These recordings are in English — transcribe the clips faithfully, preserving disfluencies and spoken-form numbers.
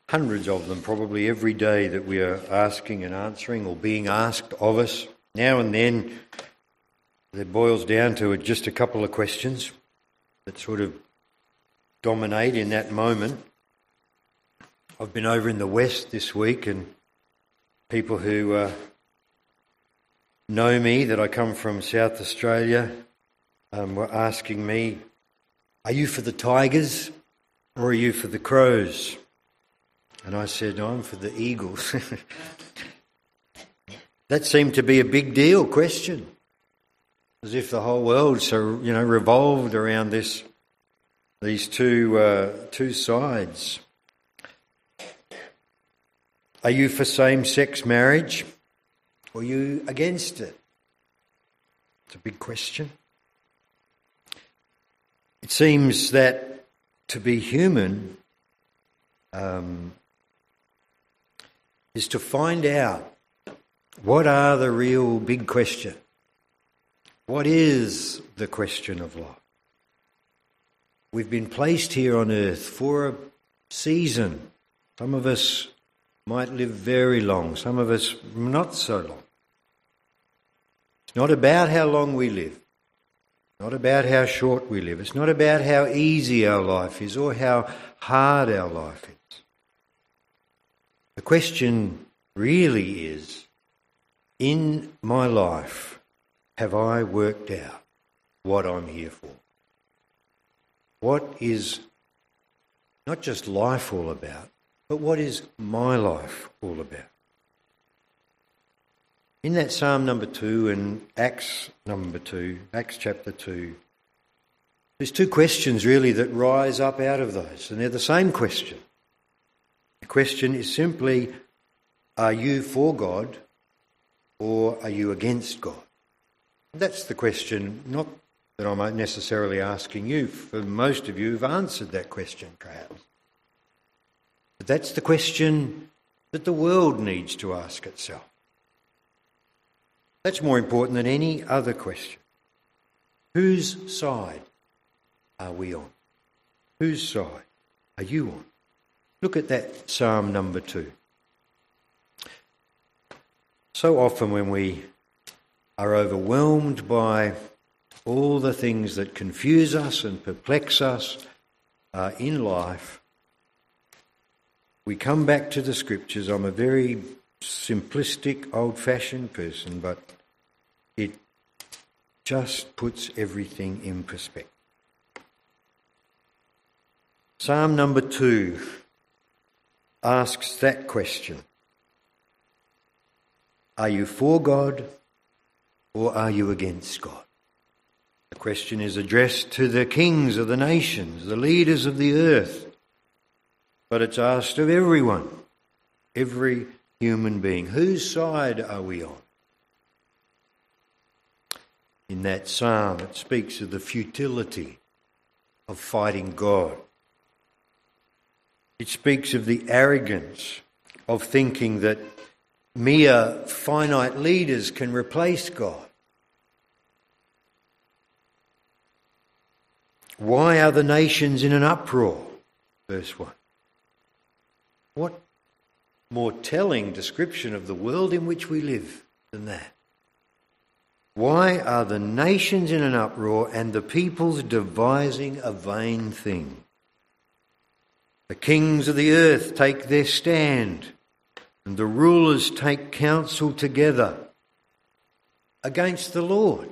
hundreds of them probably every day that we are asking and answering or being asked of us. Now and then it boils down to just a couple of questions that sort of dominate in that moment. I've been over in the West this week, and people who uh, know me, that I come from South Australia, um, were asking me, are you for the Tigers or are you for the Crows? And I said, no, I'm for the Eagles. That seemed to be a big deal question, as if the whole world, so you know, revolved around this, these two uh, two sides. Are you for same-sex marriage, or are you against it? It's a big question. It seems that to be human um, is to find out what are the real big questions. What is the question of life? We've been placed here on earth for a season. Some of us might live very long, some of us not so long. It's not about how long we live, not about how short we live. It's not about how easy our life is or how hard our life is. The question really is, in my life, have I worked out what I'm here for? What is not just life all about, but what is my life all about? In that Psalm number two and Acts number two, Acts chapter two, there's two questions really that rise up out of those, and they're the same question. The question is simply, are you for God or are you against God? That's the question, not that I'm necessarily asking you. For most of you have answered that question, perhaps. But that's the question that the world needs to ask itself. That's more important than any other question. Whose side are we on? Whose side are you on? Look at that Psalm number two. So often when we are overwhelmed by all the things that confuse us and perplex us uh, in life, we come back to the Scriptures. I'm a very simplistic, old-fashioned person, but it just puts everything in perspective. Psalm number two asks that question. Are you for God or are you against God? The question is addressed to the kings of the nations, the leaders of the earth. But it's asked of everyone, every human being. Whose side are we on? In that psalm, it speaks of the futility of fighting God. It speaks of the arrogance of thinking that mere finite leaders can replace God. Why are the nations in an uproar? Verse one. What more telling description of the world in which we live than that? Why are the nations in an uproar and the peoples devising a vain thing? The kings of the earth take their stand, and the rulers take counsel together against the Lord.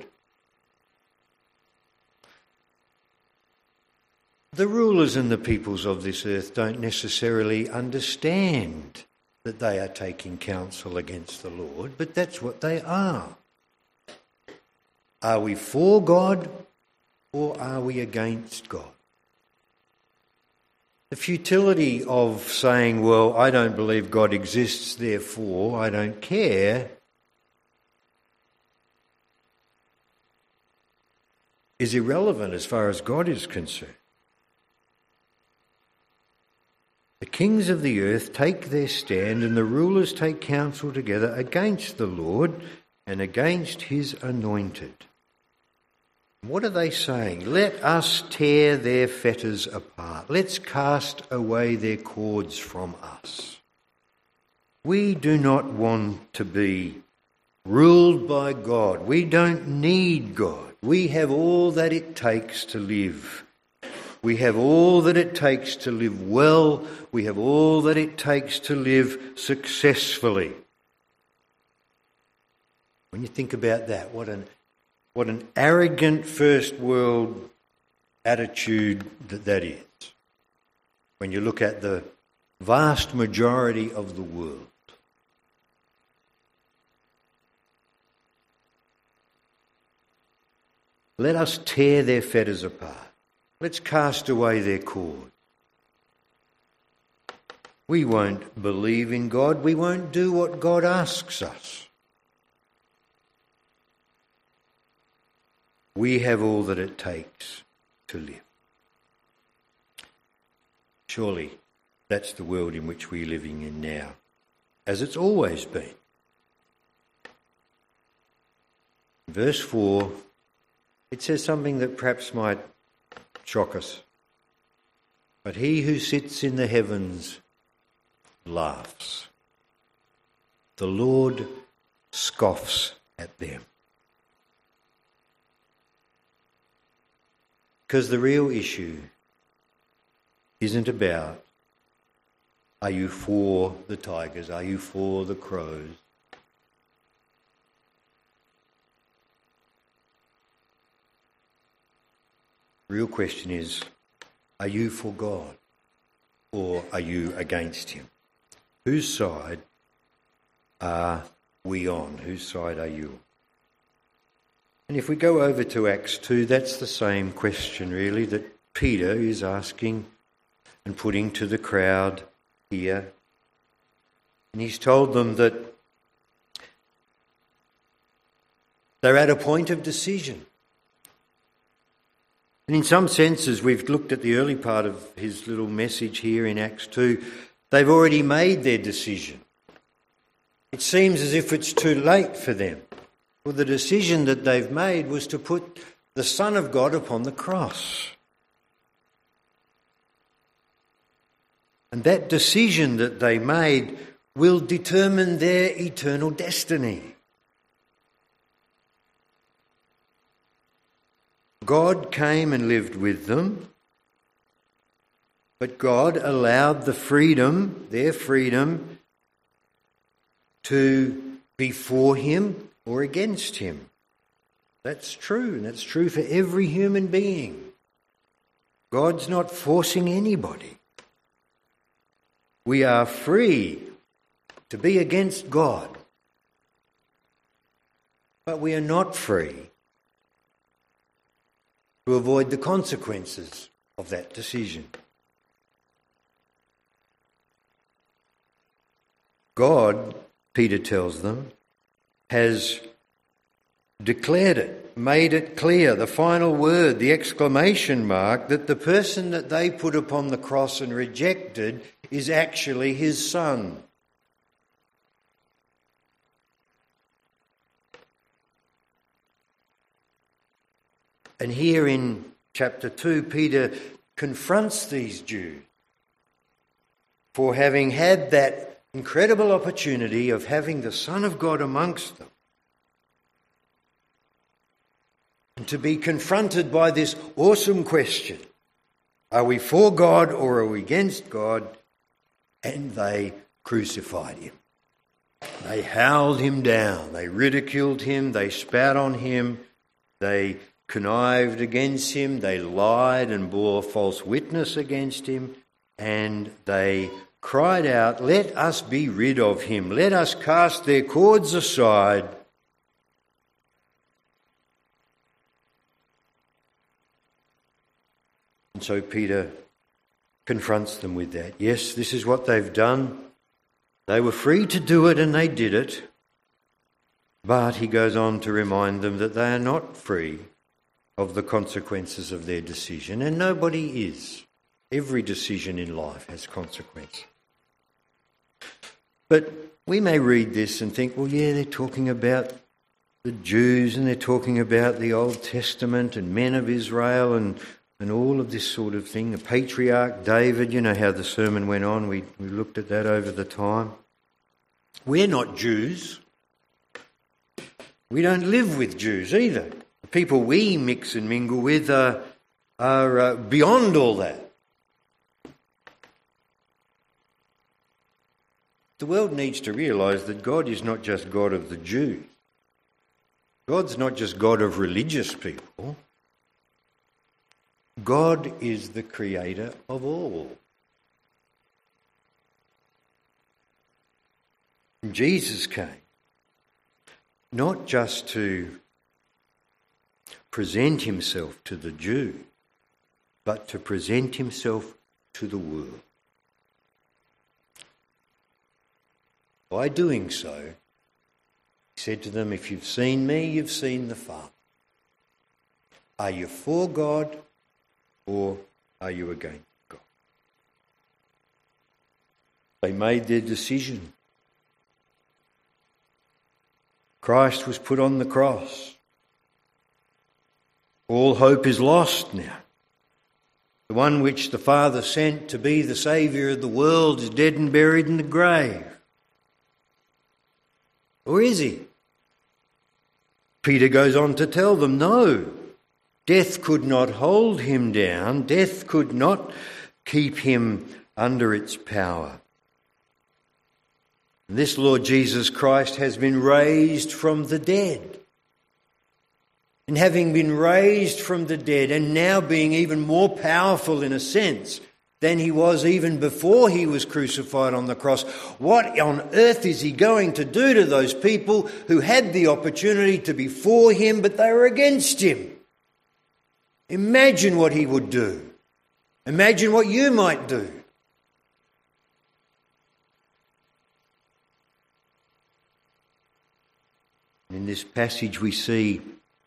The rulers and the peoples of this earth don't necessarily understand that they are taking counsel against the Lord, but that's what they are. Are we for God or are we against God? The futility of saying, well, I don't believe God exists, therefore I don't care, is irrelevant as far as God is concerned. The kings of the earth take their stand and the rulers take counsel together against the Lord and against his anointed. What are they saying? Let us tear their fetters apart. Let's cast away their cords from us. We do not want to be ruled by God. We don't need God. We have all that it takes to live. We have all that it takes to live well. We have all that it takes to live successfully. When you think about that, what an what an arrogant first world attitude that that is. When you look at the vast majority of the world. Let us tear their fetters apart. Let's cast away their cord. We won't believe in God. We won't do what God asks us. We have all that it takes to live. Surely that's the world in which we're living in now, as it's always been. Verse four, it says something that perhaps might shock us. But he who sits in the heavens laughs. The Lord scoffs at them. Because the real issue isn't about, are you for the tigers? Are you for the crows? The real question is, are you for God or are you against him? Whose side are we on? Whose side are you on? And if we go over to Acts two, that's the same question really that Peter is asking and putting to the crowd here. And he's told them that they're at a point of decision. And in some senses, we've looked at the early part of his little message here in Acts two, they've already made their decision. It seems as if it's too late for them. Well, the decision that they've made was to put the Son of God upon the cross. And that decision that they made will determine their eternal destiny. God came and lived with them, but God allowed the freedom, their freedom, to be for him or against him. That's true, and that's true for every human being. God's not forcing anybody. We are free to be against God, but we are not free to avoid the consequences of that decision. God, Peter tells them, has declared it, made it clear, the final word, the exclamation mark, that the person that they put upon the cross and rejected is actually his Son. And here in chapter two, Peter confronts these Jews for having had that incredible opportunity of having the Son of God amongst them. And to be confronted by this awesome question, are we for God or are we against God? And they crucified him. They howled him down. They ridiculed him. They spat on him. They connived against him. They lied and bore false witness against him. And they cried out, let us be rid of him. Let us cast their cords aside. And so Peter confronts them with that. Yes, this is what they've done. They were free to do it and they did it. But he goes on to remind them that they are not free of the consequences of their decision. And nobody is. Every decision in life has consequences. But we may read this and think, well, yeah, they're talking about the Jews, and they're talking about the Old Testament and men of Israel and, and all of this sort of thing. The patriarch David, you know how the sermon went on. We, we looked at that over the time. We're not Jews. We don't live with Jews either. The people we mix and mingle with are, are uh, beyond all that. The world needs to realise that God is not just God of the Jews. God's not just God of religious people. God is the creator of all. And Jesus came not just to present himself to the Jew, but to present himself to the world. By doing so, he said to them, if you've seen me, you've seen the Father. Are you for God or are you against God? They made their decision. Christ was put on the cross. All hope is lost now. The one which the Father sent to be the Saviour of the world is dead and buried in the grave. Or is he? Peter goes on to tell them, no, death could not hold him down. Death could not keep him under its power. And this Lord Jesus Christ has been raised from the dead. And having been raised from the dead and now being even more powerful in a sense than he was even before he was crucified on the cross, what on earth is he going to do to those people who had the opportunity to be for him but they were against him? Imagine what he would do. Imagine what you might do. In this passage we see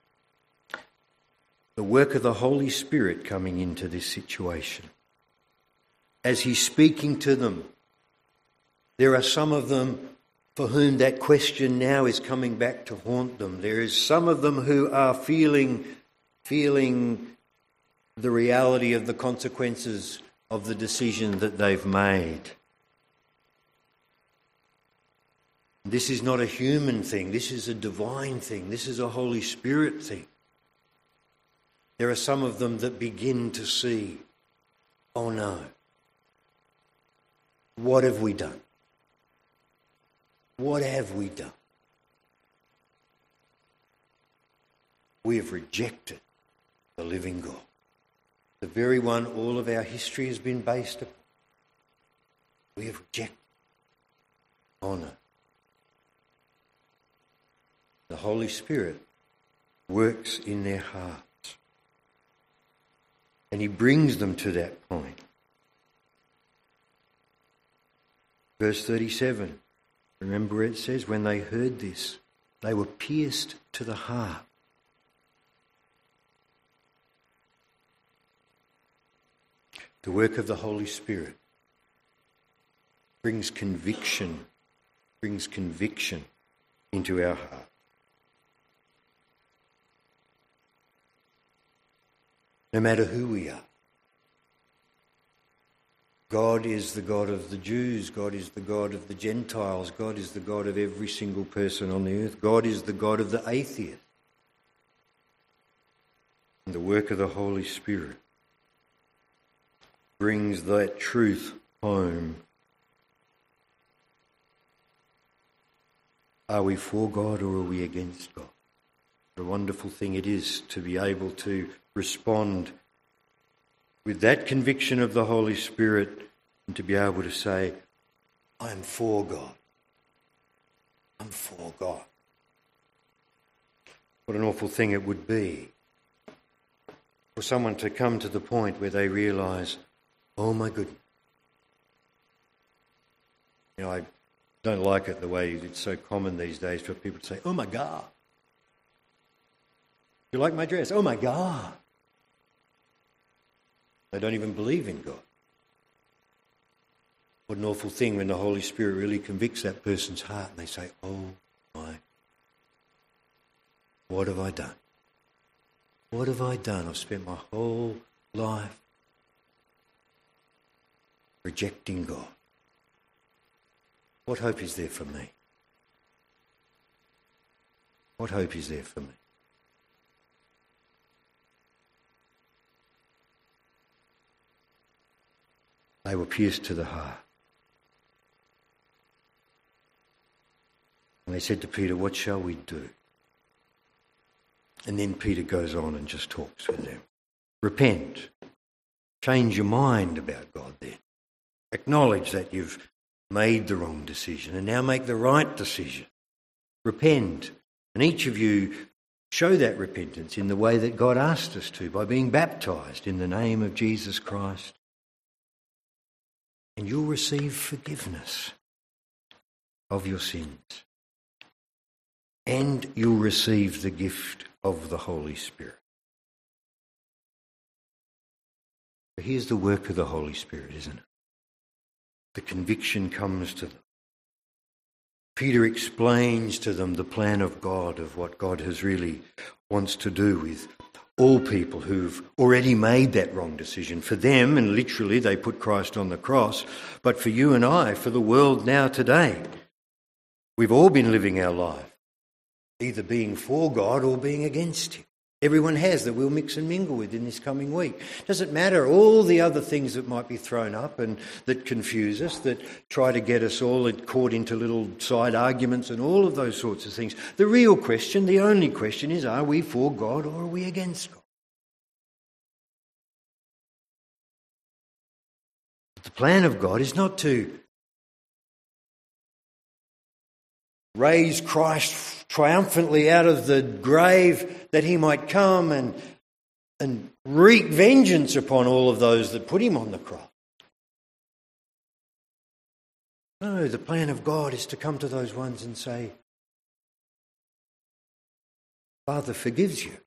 the work of the Holy Spirit coming into this situation. As he's speaking to them, there are some of them for whom that question now is coming back to haunt them. There is some of them who are feeling, feeling the reality of the consequences of the decision that they've made. This is not a human thing. This is a divine thing. This is a Holy Spirit thing. There are some of them that begin to see, oh no, what have we done? What have we done? We have rejected the living God, the very one all of our history has been based upon. We have rejected. Oh no. The Holy Spirit works in their hearts. And he brings them to that point. Verse thirty-seven, remember where it says, when they heard this, they were pierced to the heart. The work of the Holy Spirit brings conviction, brings conviction into our heart. No matter who we are. God is the God of the Jews. God is the God of the Gentiles. God is the God of every single person on the earth. God is the God of the atheist. And the work of the Holy Spirit brings that truth home. Are we for God or are we against God? What a wonderful thing it is to be able to respond with that conviction of the Holy Spirit and to be able to say, I'm for God. I'm for God. What an awful thing it would be for someone to come to the point where they realise, oh my goodness. You know, I don't like it the way it's so common these days for people to say, oh my God. You like my dress? Oh my God. They don't even believe in God. What an awful thing when the Holy Spirit really convicts that person's heart and they say, oh my. What have I done? What have I done? I've spent my whole life rejecting God. What hope is there for me? What hope is there for me? They were pierced to the heart. And they said to Peter, what shall we do? And then Peter goes on and just talks with them. Repent. Change your mind about God then. Acknowledge that you've made the wrong decision and now make the right decision. Repent. And each of you show that repentance in the way that God asked us to, by being baptised in the name of Jesus Christ. And you'll receive forgiveness of your sins. And you'll receive the gift of the Holy Spirit. Here's the work of the Holy Spirit, isn't it? The conviction comes to them. Peter explains to them the plan of God, of what God has really wants to do with all people who've already made that wrong decision. For them, and literally they put Christ on the cross, but for you and I, for the world now today, we've all been living our life either being for God or being against Him. Everyone has, that we'll mix and mingle with in this coming week. Doesn't matter all the other things that might be thrown up and that confuse us, that try to get us all caught into little side arguments and all of those sorts of things. The real question, the only question is, are we for God or are we against God? But the plan of God is not to raise Christ triumphantly out of the grave that He might come and, and wreak vengeance upon all of those that put Him on the cross. No, the plan of God is to come to those ones and say, Father forgives you.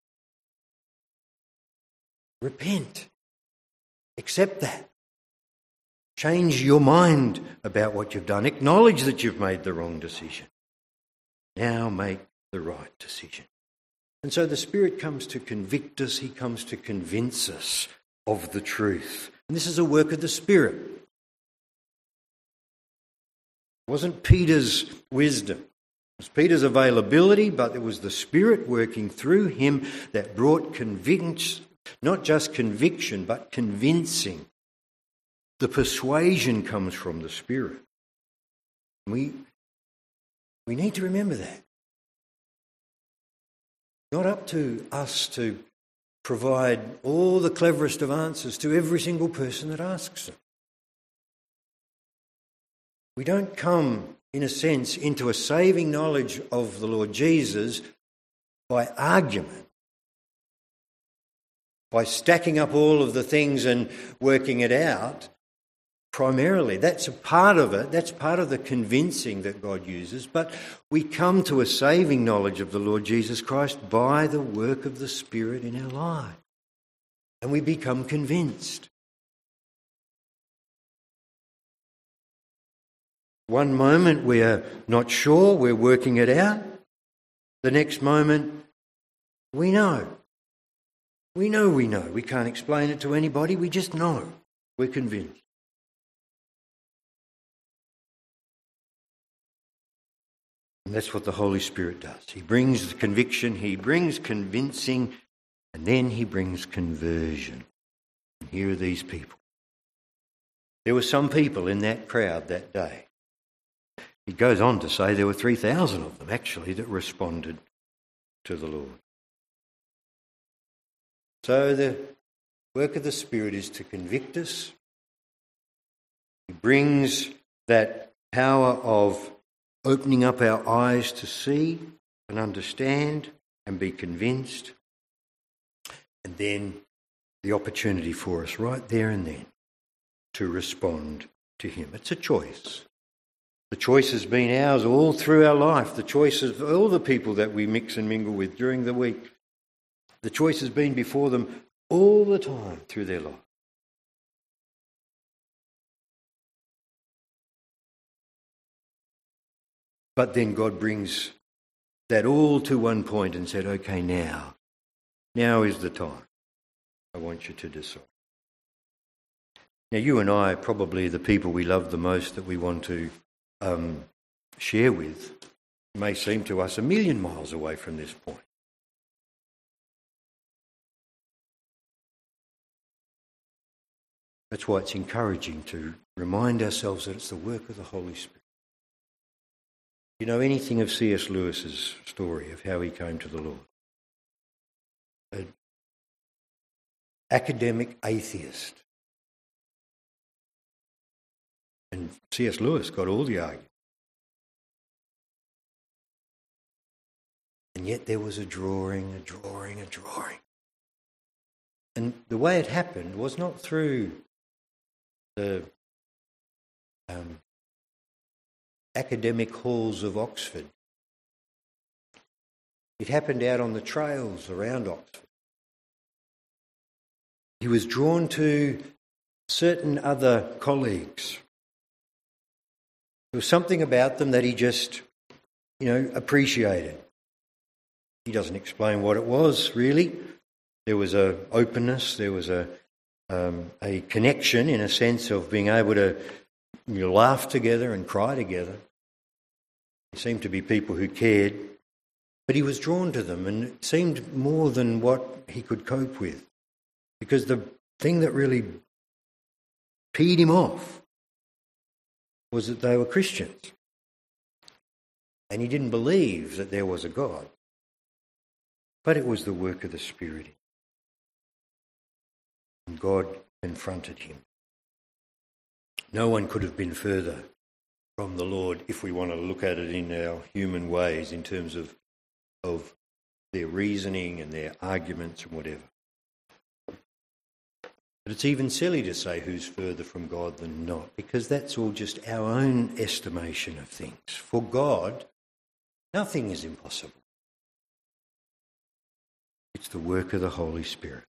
Repent. Accept that. Change your mind about what you've done. Acknowledge that you've made the wrong decision. Now make the right decision. And so the Spirit comes to convict us. He comes to convince us of the truth. And this is a work of the Spirit. It wasn't Peter's wisdom. It was Peter's availability, but it was the Spirit working through him that brought conviction, not just conviction, but convincing. The persuasion comes from the Spirit. We, we need to remember that. Not up to us to provide all the cleverest of answers to every single person that asks them. We don't come, in a sense, into a saving knowledge of the Lord Jesus by argument, by stacking up all of the things and working it out. Primarily, that's a part of it. That's part of the convincing that God uses. But we come to a saving knowledge of the Lord Jesus Christ by the work of the Spirit in our life. And we become convinced. One moment we're not sure, we're working it out. The next moment, we know. We know we know. We can't explain it to anybody. We just know. We're convinced. And that's what the Holy Spirit does. He brings conviction, He brings convincing, and then He brings conversion. And here are these people. There were some people in that crowd that day. He goes on to say there were three thousand of them actually that responded to the Lord. So the work of the Spirit is to convict us. He brings that power of opening up our eyes to see and understand and be convinced. And then the opportunity for us right there and then to respond to Him. It's a choice. The choice has been ours all through our life. The choice of all the people that we mix and mingle with during the week. The choice has been before them all the time through their life. But then God brings that all to one point and said, okay, now, now is the time. I want you to decide. Now, you and I are probably the people we love the most that we want to um, share with. It may seem to us a million miles away from this point. That's why it's encouraging to remind ourselves that it's the work of the Holy Spirit. You know anything of C S Lewis's story of how he came to the Lord? An academic atheist. And C S Lewis got all the arguments. And yet there was a drawing, a drawing, a drawing. And the way it happened was not through the um, academic halls of Oxford. It happened out on the trails around Oxford. He was drawn to certain other colleagues. There was something about them that he just, you know, appreciated. He doesn't explain what it was, really. There was a openness, there was a um, a connection in a sense of being able to you know, laugh together and cry together. There seemed to be people who cared, but he was drawn to them, and it seemed more than what he could cope with. Because the thing that really peed him off was that they were Christians. And he didn't believe that there was a God. But it was the work of the Spirit. And God confronted him. No one could have been further from the Lord if we want to look at it in our human ways in terms of, of their reasoning and their arguments and whatever. But it's even silly to say who's further from God than not, because that's all just our own estimation of things. For God, nothing is impossible. It's the work of the Holy Spirit.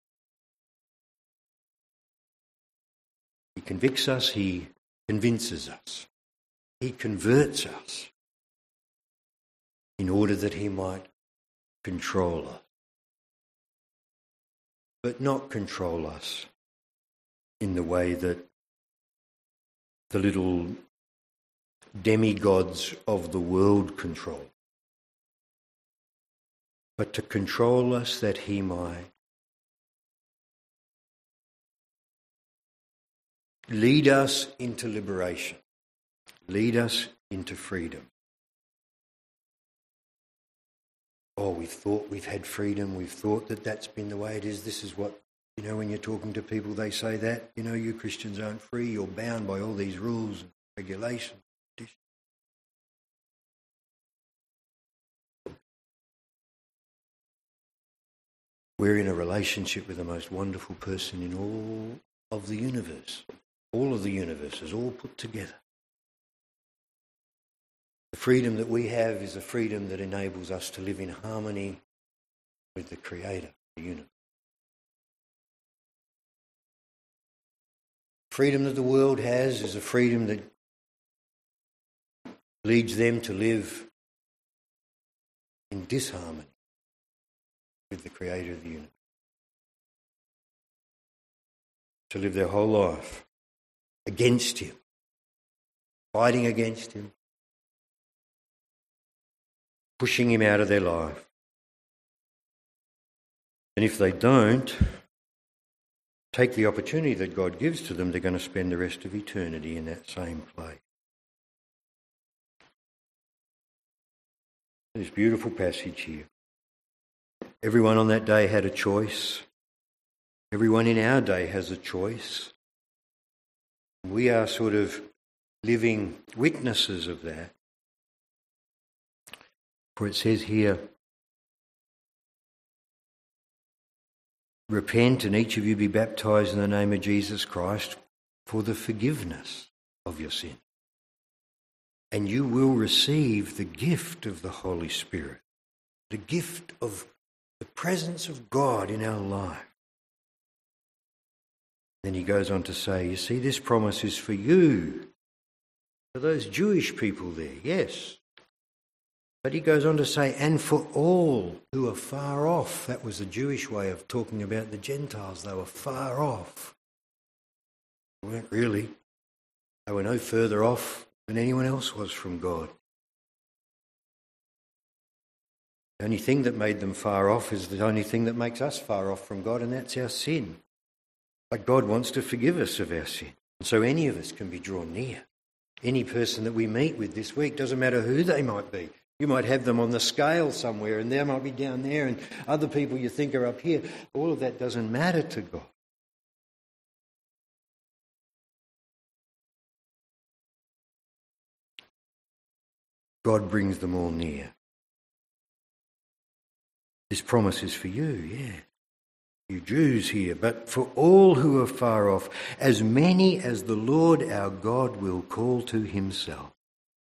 He convicts us, he convinces us, he converts us in order that he might control us. But not control us in the way that the little demigods of the world control, but to control us that he might lead us into liberation, lead us into freedom. Oh, we've thought we've had freedom, we've thought that that's been the way it is. This is what, you know, when you're talking to people, they say that, you know, you Christians aren't free, you're bound by all these rules and regulations. We're in a relationship with the most wonderful person in all of the universe. All of the universes, all put together. The freedom that we have is a freedom that enables us to live in harmony with the Creator of the universe. Freedom that the world has is a freedom that leads them to live in disharmony with the Creator of the universe. To live their whole life against him, fighting against him, pushing him out of their life. And if they don't take the opportunity that God gives to them, they're going to spend the rest of eternity in that same place. This beautiful passage here. Everyone on that day had a choice. Everyone in our day has a choice. We are sort of living witnesses of that. For it says here, repent and each of you be baptised in the name of Jesus Christ for the forgiveness of your sin. And you will receive the gift of the Holy Spirit, the gift of the presence of God in our life. Then he goes on to say, you see, this promise is for you, for those Jewish people there, yes. But he goes on to say, and for all who are far off. That was the Jewish way of talking about the Gentiles. They were far off. They weren't really. They were no further off than anyone else was from God. The only thing that made them far off is the only thing that makes us far off from God, and that's our sin. But God wants to forgive us of our sin. And so any of us can be drawn near. Any person that we meet with this week, doesn't matter who they might be. You might have them on the scale somewhere and they might be down there and other people you think are up here. All of that doesn't matter to God. God brings them all near. This promise is for you, yeah. You Jews here, but for all who are far off, as many as the Lord our God will call to himself.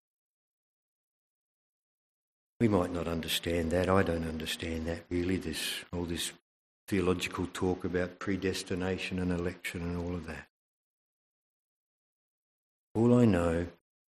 We might not understand that. I don't understand that really, this all this theological talk about predestination and election and all of that. All I know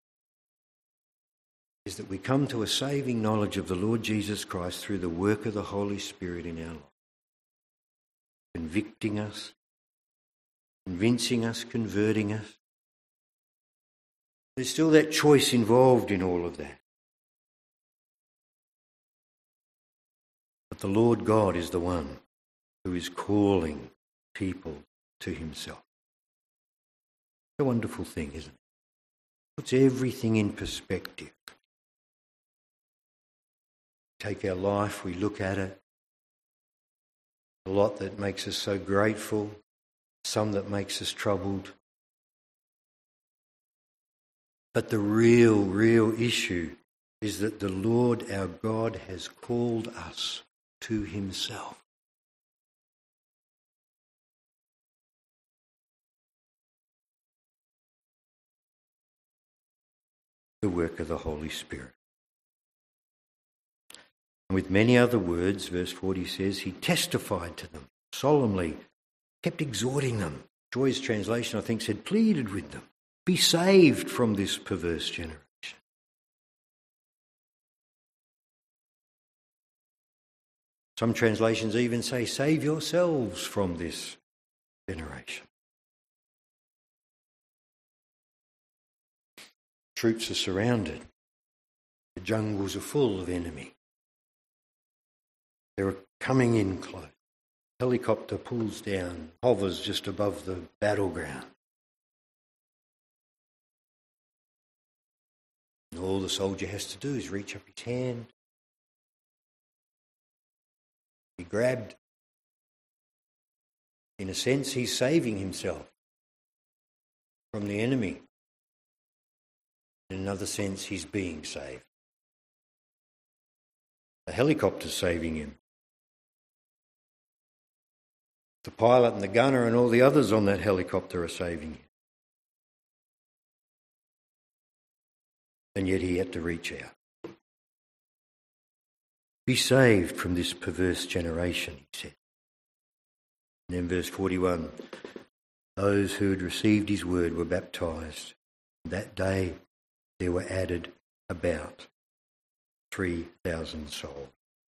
is that we come to a saving knowledge of the Lord Jesus Christ through the work of the Holy Spirit in our life, convicting us, convincing us, converting us. There's still that choice involved in all of that. But the Lord God is the one who is calling people to himself. It's a wonderful thing, isn't it? Puts everything in perspective. Take our life, we look at it. A lot that makes us so grateful, some that makes us troubled. But the real, real issue is that the Lord our God has called us to himself. The work of the Holy Spirit. And with many other words, verse forty says, he testified to them solemnly, kept exhorting them. Joy's translation, I think, said, pleaded with them, be saved from this perverse generation. Some translations even say, save yourselves from this generation. Troops are surrounded. The jungles are full of enemy. They're coming in close. Helicopter pulls down, hovers just above the battleground. And all the soldier has to do is reach up his hand, be grabbed. In a sense, he's saving himself from the enemy. In another sense, he's being saved. The helicopter's saving him. The pilot and the gunner and all the others on that helicopter are saving him. And yet he had to reach out. Be saved from this perverse generation, he said. And then verse forty-one, those who had received his word were baptised. That day there were added about three thousand souls.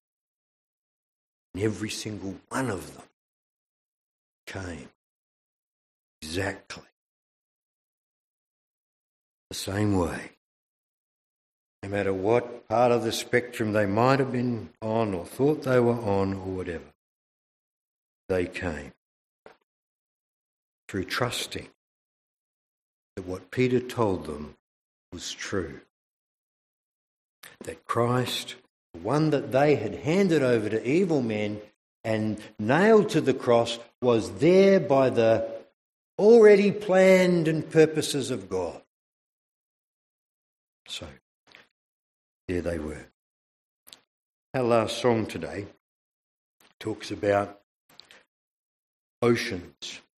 And every single one of them came exactly the same way. No matter what part of the spectrum they might have been on or thought they were on or whatever, they came through trusting that what Peter told them was true. That Christ, the one that they had handed over to evil men and nailed to the cross, was there by the already planned and purposes of God. So, there they were. Our last song today talks about oceans.